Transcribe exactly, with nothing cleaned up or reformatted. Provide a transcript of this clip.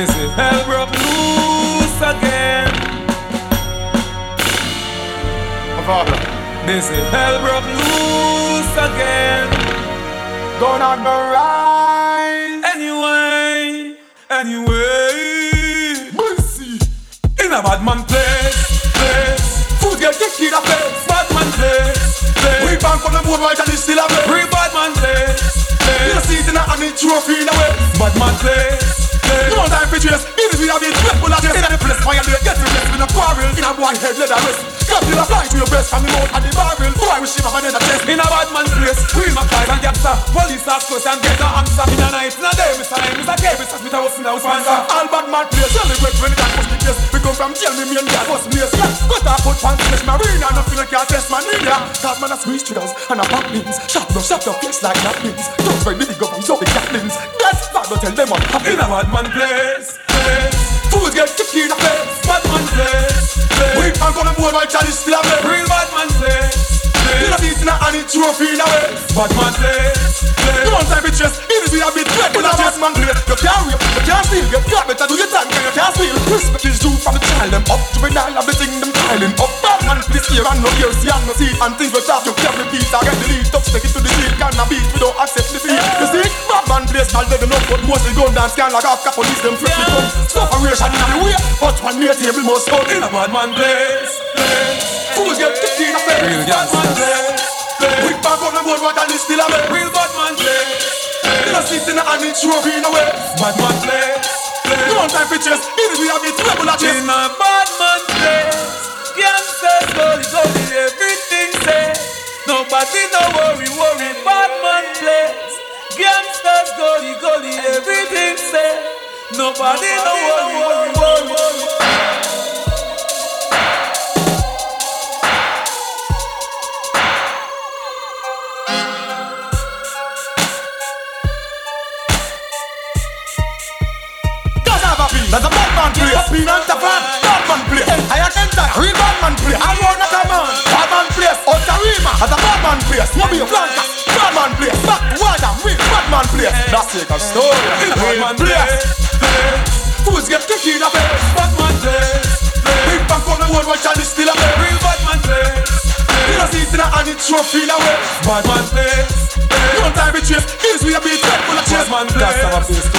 Busy. Hell broke loose again. Busy. Hell broke loose again. Gonna go right anyway, anyway. Busy. In a bad man place, place. Food get kicked in the face. Bad man place, place. We bank on the board right and it's still a place. Real bad man place, place. You see it in a and it's trophy in a way. Bad man place. No time for chase, it is we have been dreadful at this. In a place fire they get replaced with a quarrel. In a boy head leather rest. Got till a fly to your breast from the mouth and the barrel. Boy we shiver and then a chest. In a bad man's place, we my guys and gangster. Police ask us and get the answer. In a night, in a day, Mister Nine, Mister K, Mister Smith, I was in our sponsor. All bad man place, celebrate when it can push the case. We come from jail, me and God was place. Got a foot pants, flesh marina. Nothing like can't test man in ya. Cause man a squeeze triggers and a pop beans. Shot no, shot no, face like napkins. Don't try me, the government, so the gatlings. That's bad, don't tell them what happened. In a bad man place, place. Food get kicked in the face. Bad man place, place. We can't go on board while Charlie still a place. Real bad man place, place. You know this in a and it's trophy in a way. Bad man place, place. Don't time for chest, it is we a bit dread. In a bad man place, you can't rape, you can't steal. You got better do your time, can you can't steal. Respect is due from the child, them up to the nile of the thing, them tiling up. Bad man place here and no ear, see and no see. And things will talk, you can't repeat. I get the lead, touch, take it to the seat. Can't beat, we don't accept defeat. You see, bad man place, I'll let them know. But mostly gun dance, can't like half police, them flip me gun. Separation in the way, but one near table must go. In a bad man place, place. Fools get kicked in the face. Real bad man place, place. We back on the board, what and it's still a way. Real bad man place, place. You know sit in the and it's trophy in the way. Bad man place, place. Don't time for chase, it is we have it trouble at chase. In a bad man place, gangsters slowly, slowly, everything said. Nobody no worry, worry, bad man place. Gangsters gully, gully, everything said. Nobody no worry, worry, worry, worry. That's a bad man play. Up in and bad man play. I attend that real bad man play. I want a man. Bad man place. Otarima. That's a bad man place. Moby Blanca. Bad man place. Back to water. Real bad man place. That's like a story. Bad man place. Fools get kicked in the face. Bad man place. Big back on the world while Charlie still a play. Real bad man place. You don't see it in a and it's trophy in a way. Bad man place. Don't time to chase. Is we a beat. Full of chase. Bad man place.